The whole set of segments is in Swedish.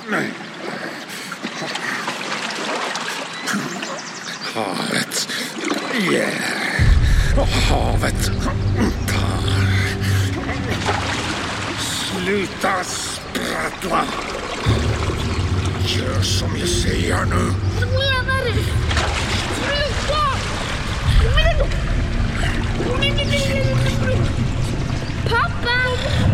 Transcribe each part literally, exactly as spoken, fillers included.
Havet. Yeah. Havet. Sluta sprattla. Gör som jag säger nu. Vad menar du? Sluta! Men... Pappa!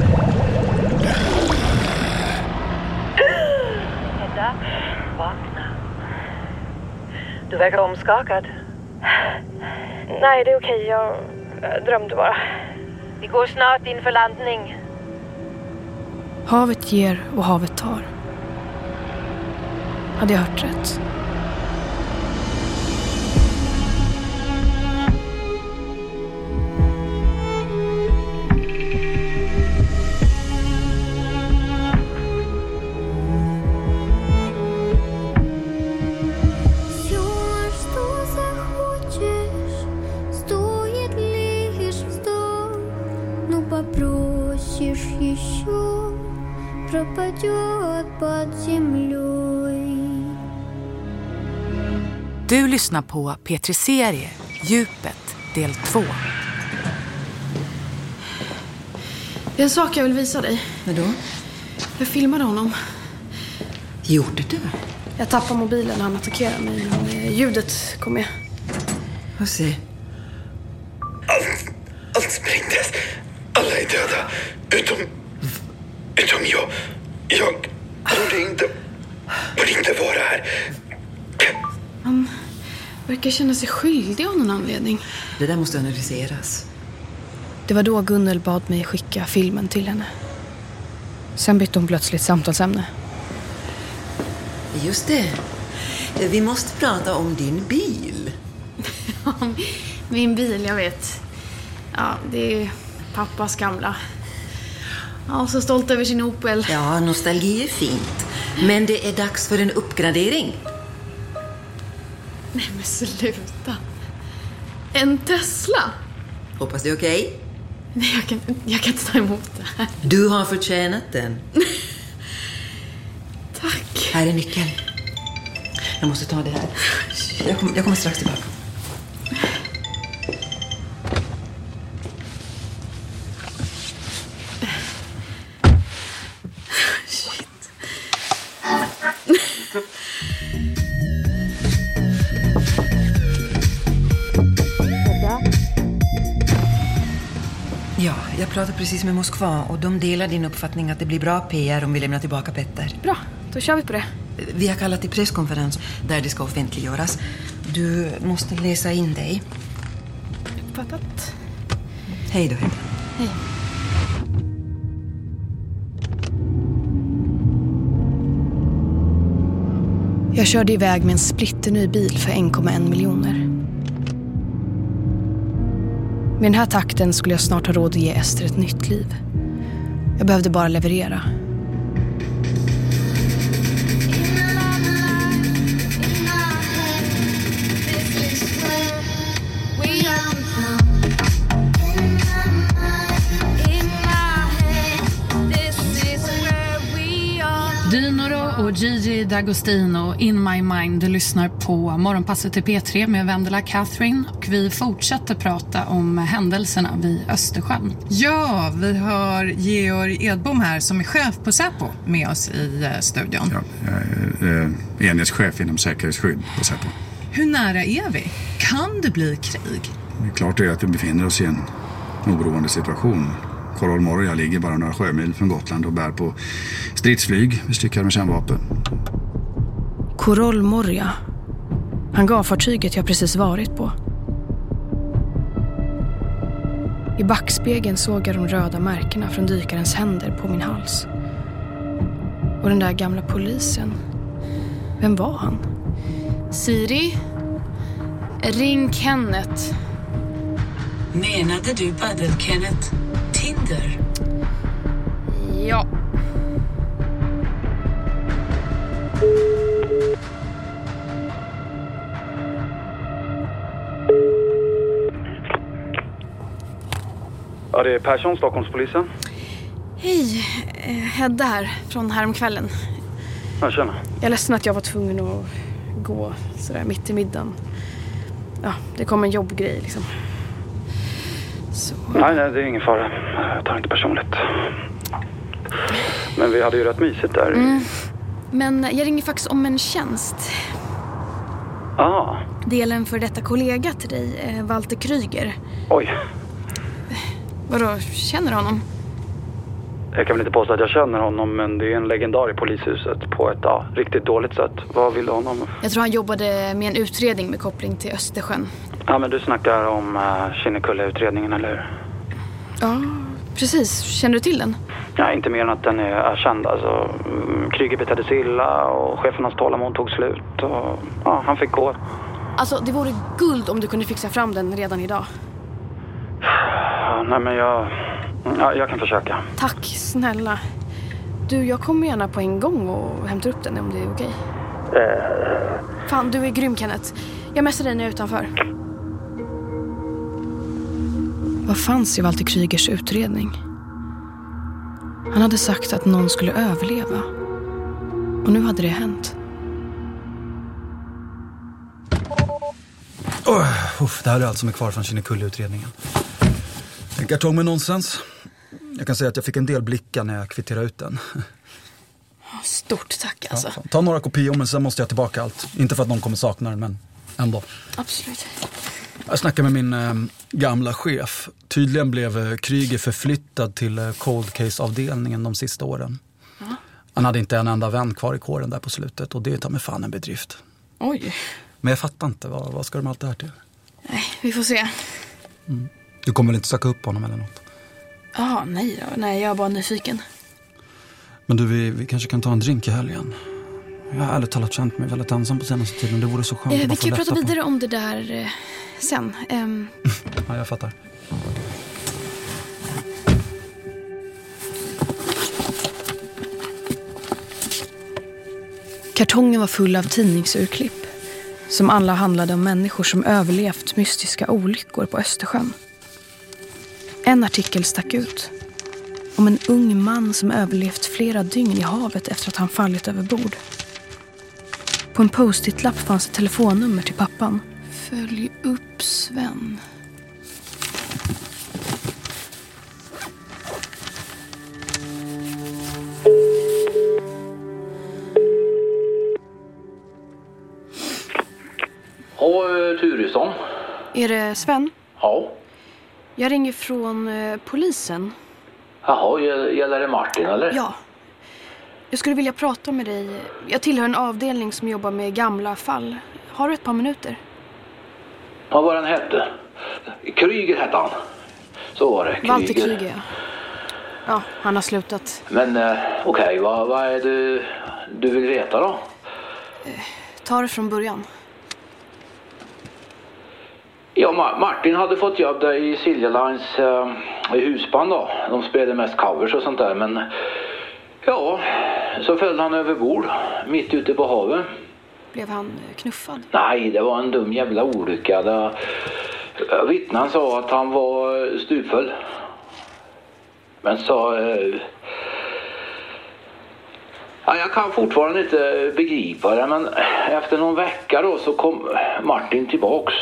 Hedda, vakna. Du verkar omskakad. Nej, det är okej. Jag, jag drömde bara. Vi går snart in för landning. Havet ger och havet tar. Hade jag hört rätt? Du lyssnar på P tre Serie, Djupet, del två. Det är en sak jag vill visa dig. Vadå? Jag filmade honom. Gjorde du? Jag tappade mobilen när han attackerade mig. Men ljudet kom med. Vad se? Allt, allt sprängdes. Alla är döda. Utom... Utom jag. Jag borde inte... Borde inte vara här. Han verkar känna sig skyldig av någon anledning. Det där måste analyseras. Det var då Gunnel bad mig skicka filmen till henne. Sen bytte hon plötsligt samtalsämne. Just det. Vi måste prata om din bil. Min bil, jag vet. Ja, det är pappas gamla. Ja, så stolt över sin Opel. Ja, nostalgi är fint. Men det är dags för en uppgradering. Nej, men sluta. En Tesla? Hoppas det är okej? Okay? Nej, jag kan, jag kan inte ta emot det här. Du har förtjänat den. Tack. Här är nyckeln. Jag måste ta det här. Jag kommer, jag kommer strax tillbaka. Shit. Ja, jag pratade precis med Moskva och de delar din uppfattning att det blir bra P R om vi lämnar tillbaka Petter. Bra, då kör vi på det. Vi har kallat till presskonferens där det ska offentliggöras. Du måste läsa in dig. Uppfattat. Hej då, Hedda. Hej. Jag körde iväg med en splitterny bil för en komma en miljoner. Med den här takten skulle jag snart ha råd att ge Ester ett nytt liv. Jag behövde bara leverera. Dinoro och Gigi D'Agostino, In My Mind. Du lyssnar på Morgonpasset till P tre med Vendela Catherine. Och vi fortsätter prata om händelserna vid Östersjön. Ja, vi har Georg Edbom här som är chef på Säpo med oss i studion. Ja, jag är eh, enhetschef inom säkerhetsskydd på Säpo. Hur nära är vi? Kan det bli krig? Det är klart att vi befinner oss i en oroande situation. Coral Morja ligger bara några sjömil från Gotland och bär på stridsflyg bestyckade med kärnvapen. Coral Morja. Hangarfartyget jag precis varit på. I backspegeln såg jag de röda märkena från dykarens händer på min hals. Och den där gamla polisen. Vem var han? Siri? Ring Kenneth. Menade du Baddel Kenneth? Tinder? Ja. Ja, det är Persson, Stockholmspolisen. Hej, Hedda här från häromkvällen. Jag känner. Jag är ledsen att jag var tvungen att gå sådär mitt i middagen. Ja, det kom en jobbgrej liksom. Så... Nej, nej, det är ingen fara. Jag tar inte personligt. Men vi hade ju rätt mysigt där. Mm. Men jag ringer faktiskt om en tjänst. Ah. Det gäller en för detta kollega till dig, Walter Kryger. Oj. Vadå, känner du honom? Jag kan väl inte påstå att jag känner honom, men det är en legendar i polishuset på ett ja, riktigt dåligt sätt. Vad vill du honom? Jag tror han jobbade med en utredning med koppling till Östersjön. Ja, men du snackar om uh, Kinnekulle-utredningen, eller hur? Ja, precis. Känner du till den? Ja, inte mer än att den är erkänd. Alltså, Kryger betedde sig illa och chefernas tålamod tog slut. Och, ja, han fick gå. Alltså, det vore guld om du kunde fixa fram den redan idag. Ja, nej, men jag... Ja, jag kan försöka. Tack, snälla. Du, jag kommer gärna på en gång och hämtar upp den om det är okej. Eh... Fan, du är grym, Kenneth. Jag messar dig när jag är utanför. Vad fanns i Walter Krygers utredning? Han hade sagt att någon skulle överleva. Och nu hade det hänt. Oh, uff, det här är allt som är kvar från Kinnekulle-utredningen. En kartong med nonsens. Jag kan säga att jag fick en del blickar när jag kvitterade ut den. Stort tack alltså. Ja, ta några kopior, men sen måste jag tillbaka allt. Inte för att någon kommer sakna den, men ändå. Absolut. Jag snackade med min eh, gamla chef. Tydligen blev eh, Kryger förflyttad till eh, cold case-avdelningen de sista åren. Ja. Han hade inte en enda vän kvar i kåren där på slutet, och det tar med fan en bedrift. Oj. Men jag fattar inte, vad, vad ska de allt det här till? Nej, vi får se. Mm. Du kommer väl inte söka upp honom eller något? Ja, nej då. Nej, jag är bara nyfiken. Men du, vi, vi kanske kan ta en drink i helgen. Jag har ärligt talat känt mig väldigt ensam på senaste tiden. Det vore så skönt eh, att Vi kan ju prata på. vidare om det där eh, sen. Um... Ja, jag fattar. Kartongen var full av tidningsurklipp. Som alla handlade om människor som överlevt mystiska olyckor på Östersjön. En artikel stack ut. Om en ung man som överlevt flera dygn i havet efter att han fallit över bord. På en post-it-lapp fanns ett telefonnummer till pappan. Följ upp Sven. Och Turesson. Är det Sven? Ja. Jag ringer från eh, polisen. Jaha, gäller det Martin eller? Ja. Jag skulle vilja prata med dig. Jag tillhör en avdelning som jobbar med gamla fall. Har du ett par minuter? Vad var den hette? Kryger hette han. Så var det. Kryger. Walter Kryger, ja. Ja, han har slutat. Men eh, okej, okay, vad, vad är det du vill veta då? Eh, ta det från början. Ja, Ma- Martin hade fått jobb där i Silja Lines eh, i husband då. De spelade mest covers och sånt där, men ja, så föll han över bord mitt ute på havet. Blev han knuffad? Nej, det var en dum jävla olycka. Det, vittnen sa att han var stupfull. Men så... Eh, ja, jag kan fortfarande inte begripa det, men efter någon vecka då så kom Martin tillbaks.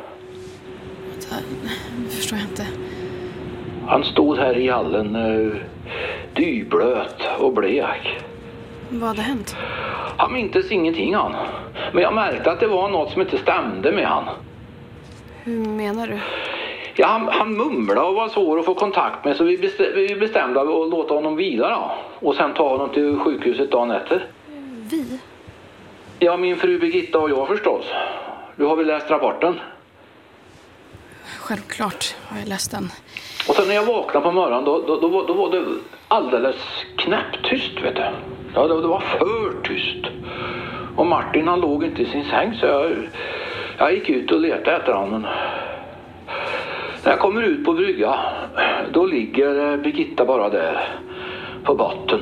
Det förstår jag inte. Han stod här i hallen, eh, dyblöt och blek. Vad hade hänt? Han minns ingenting han. Men jag märkte att det var något som inte stämde med han. Hur menar du? Ja, han, han mumlade och var svår att få kontakt med, så vi, bestä- vi bestämde att låta honom vidare då. Och sen ta honom till sjukhuset dagen efter. Vi? Ja, min fru Birgitta och jag förstås. Du har väl läst rapporten? Självklart har jag läst den. Och sen när jag vaknade på morgonen då, då, då, var, då var det alldeles knäpptyst, vet du. Ja, det, det var för tyst. Och Martin han låg inte i sin säng, så jag, jag gick ut och letade efter honom. När jag kommer ut på brygga, då ligger Birgitta bara där på botten.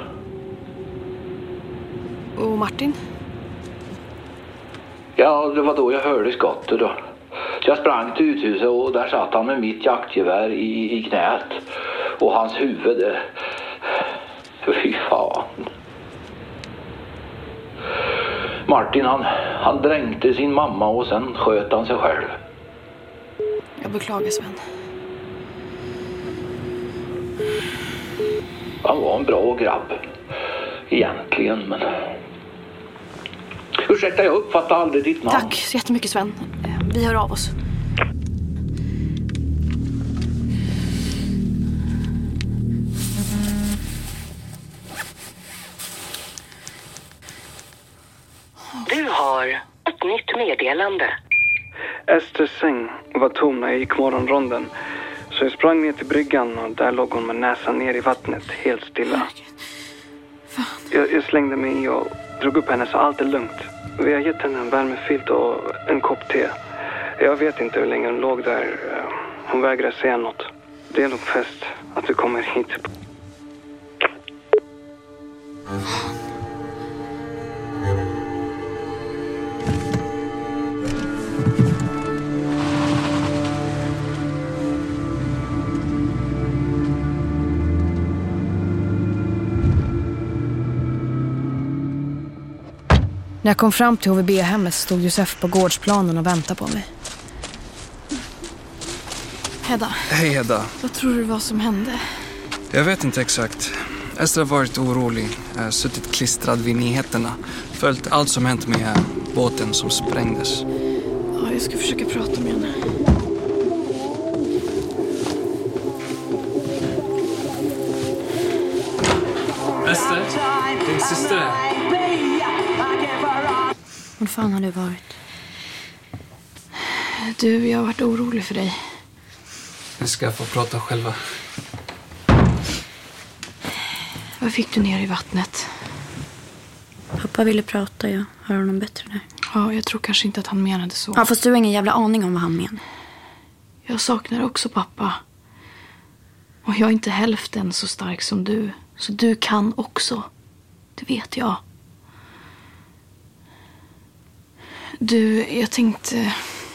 Och Martin? Ja, det var då jag hörde skottet då. Så jag sprang till uthuset och där satt han med mitt jaktgevär i, i knät. Och hans huvud, det... Fy fan. Martin han, han dränkte sin mamma och sen sköt han sig själv. Jag beklagar, Sven. Han var en bra grabb. Egentligen, men... Ursäkta, jag uppfattar aldrig ditt namn. Tack så jättemycket, Sven. Vi hör av oss. Du har ett nytt meddelande. Esters säng var tom när jag gick morgonronden. Så jag sprang ner till bryggan och där låg hon med näsan ner i vattnet, helt stilla. Jag, jag slängde mig i och drog upp henne så allt är lugnt. Vi har gett henne en värmefilt och en kopp te. Jag vet inte hur länge hon låg där. Hon vägrar säga något. Det är nog fest att du kommer hit. När jag kom fram till H V B-hemmet stod Josef på gårdsplanen och väntade på mig. Hedda. Hej Hedda. Vad tror du vad som hände? Jag vet inte exakt. Esther har varit orolig, suttit klistrad vid nyheterna. Följt allt som hänt med båten som sprängdes. Ja, jag ska försöka prata med henne. Esther, din syster. Vad fan har det varit? Du, jag har varit orolig för dig. Nu ska jag få prata själva. Vad fick du ner i vattnet? Pappa ville prata, jag hör honom bättre nu. Ja, jag tror kanske inte att han menade så. Ja, fast du har ingen jävla aning om vad han menar. Jag saknar också pappa. Och jag är inte hälften så stark som du. Så du kan också. Det vet jag. Du, jag tänkte...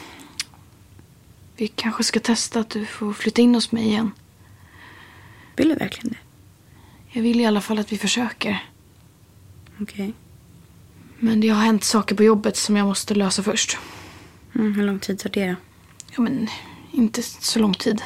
Vi kanske ska testa att du får flytta in hos mig igen. Vill du verkligen det? Jag vill i alla fall att vi försöker. Okej. Okay. Men det har hänt saker på jobbet som jag måste lösa först. Mm, hur lång tid tar det då? Ja, men inte så lång tid.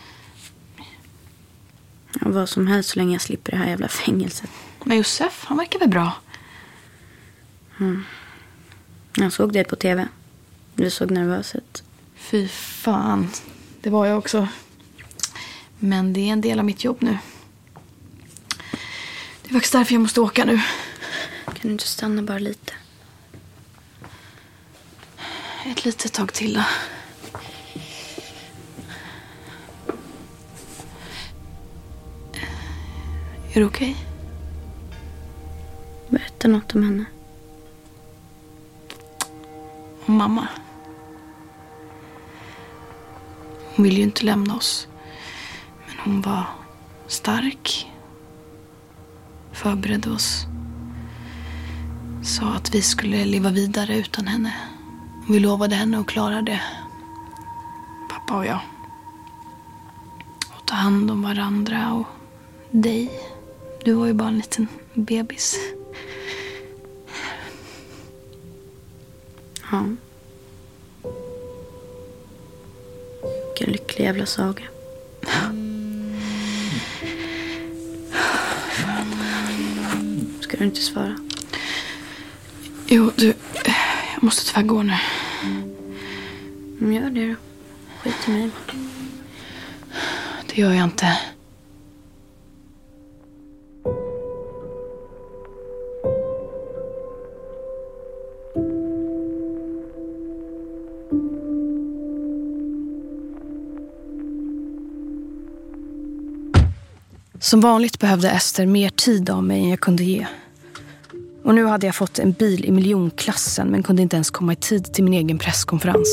Ja, vad som helst så länge jag slipper det här jävla fängelset. Men Josef, han verkar väl bra. Mm. Jag såg det på tv. Du såg nervös ut. Fy fan. Det var jag också. Men det är en del av mitt jobb nu. Det är faktiskt därför jag måste åka nu. Kan du inte stanna bara lite? Ett litet tag till då. Är du okej? Okay? Berätta något om henne. Om mamma. Hon ville ju inte lämna oss. Men hon var stark. Förberedde oss. Sa att vi skulle leva vidare utan henne. Vi lovade henne att klara det. Pappa och jag. Och ta hand om varandra och dig. Du var ju bara en liten bebis. Ja. Vilken lycklig jävla saga. Ska du inte svara? Jo, du... Jag måste tyvärr gå nu. Men gör det då. Skit i mig bara. Det gör jag inte. Som vanligt behövde Esther mer tid av mig än jag kunde ge. Och nu hade jag fått en bil i miljonklassen men kunde inte ens komma i tid till min egen presskonferens.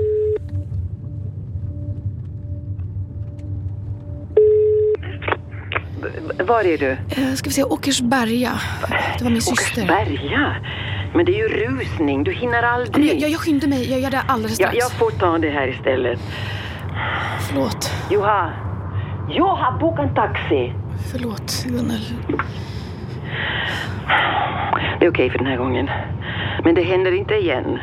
Var är du? Jag ska vi se, Åkersberga. Det var min syster. Åkersberga? Men det är ju rusning, du hinner aldrig. Jag, jag, jag skynde mig, jag gör det alldeles strax. Ja, jag får ta det här istället. Förlåt. Joha, Joha, boka en taxi. Förlåt, Gunnel. Det är okej för den här gången. Men det händer inte igen.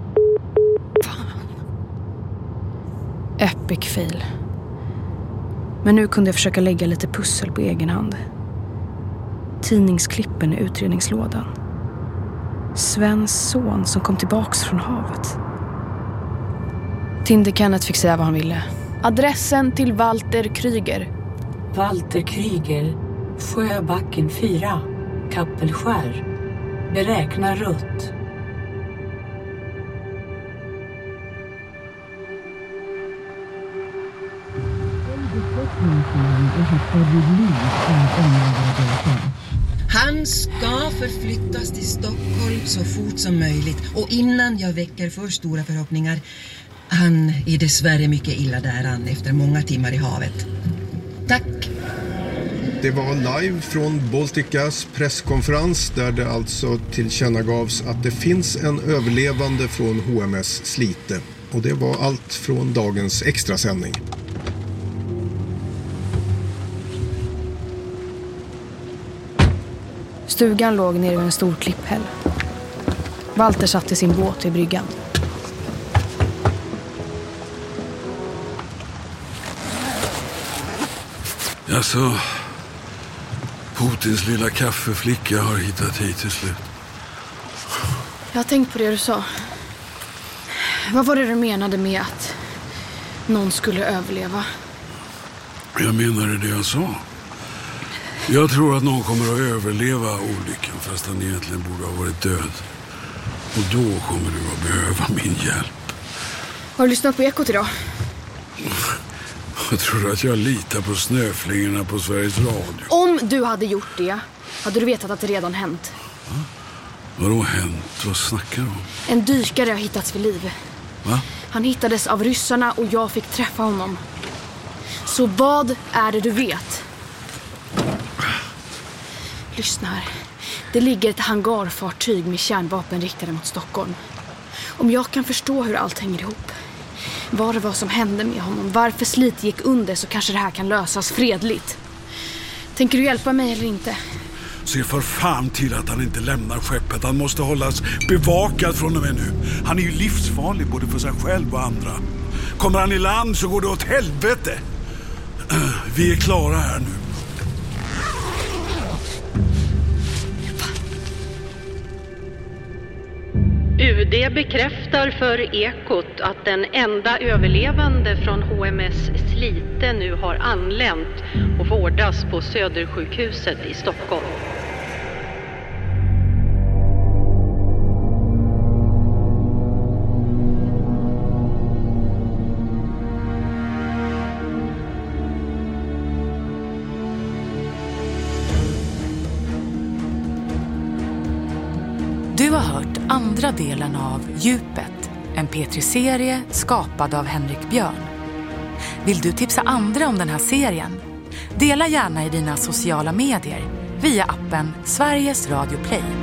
Epic fail. Men nu kunde jag försöka lägga lite pussel på egen hand. Tidningsklippen i utredningslådan. Svens son som kom tillbaks från havet. Tinder Kenneth fick säga vad han ville. Adressen till Walter Kryger. Walter Kryger, Sjöbacken fyra, Kappelskär. Beräkna rutt. Han ska förflyttas till Stockholm så fort som möjligt. Och innan jag väcker för stora förhoppningar, han är dessvärre mycket illa däran efter många timmar i havet. Tack! Det var live från Balticas presskonferens där det alltså tillkännagavs att det finns en överlevande från H M S Slite. Och det var allt från dagens extrasändning. Stugan låg nere vid en stor klipphäll. Walter satte sin båt i bryggan. Alltså, Putins lilla kaffeflicka har hittat hit till slut. Jag har tänkt på det du sa. Vad var det du menade med att någon skulle överleva? Jag menade det jag sa. Jag tror att någon kommer att överleva olyckan fast han egentligen borde ha varit död. Och då kommer du att behöva min hjälp. Har du lyssnat på Ekot idag? Jag tror att jag litar på snöflingorna på Sveriges Radio. Om du hade gjort det, hade du vetat att det redan hänt. Va? Vadå hänt? Vad snackar du om? En dykare har hittats vid liv. Va? Han hittades av ryssarna och jag fick träffa honom. Så vad är det du vet? Lyssna här. Det ligger ett hangarfartyg med kärnvapen riktade mot Stockholm. Om jag kan förstå hur allt hänger ihop, vad det var som hände med honom, varför Slite gick under, så kanske det här kan lösas fredligt. Tänker du hjälpa mig eller inte? Se för fan till att han inte lämnar skeppet. Han måste hållas bevakad från och med nu. Han är ju livsfarlig både för sig själv och andra. Kommer han i land så går det åt helvete. Vi är klara här nu. U D bekräftar för Ekot att den enda överlevande från H M S Slite nu har anlänt och vårdas på Södersjukhuset i Stockholm. Du har hört andra delen av Djupet, en P tre-serie skapad av Henrik Björn. Vill du tipsa andra om den här serien? Dela gärna i dina sociala medier via appen Sveriges Radio Play.